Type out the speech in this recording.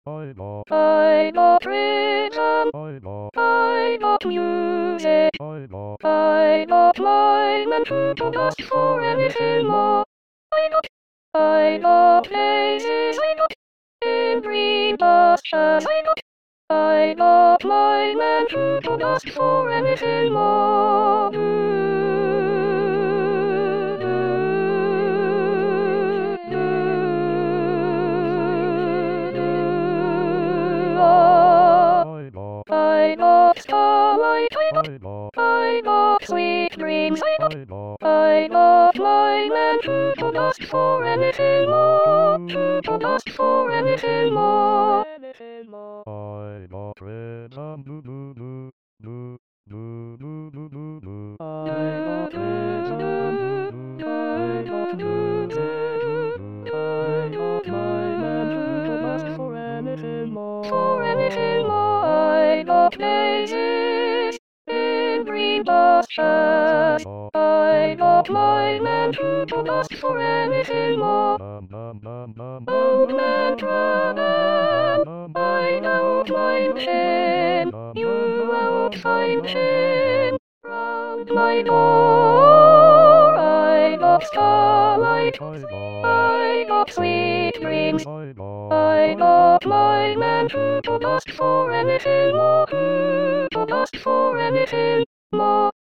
I love rhythm. I love music. I love mine and who could ask for anything more? I love places. I love every passion. I love mine and who could ask for anything more? I love starlight, I love sweet dreams, I love mine and who could ask for anything more? Who could ask for anything more? I love rhythm, do do do do do do do do do. I love rhythm, I love music, I love mine and who could ask for anything more? For anything more, I love places in green pastures. I love mine and who could ask for anything more? Old man Drum, I don't mind him, you won't find him round my door. I love starlight, I love sweet dreams, I love mine and who could ask for anything more? Who could ask for anything more?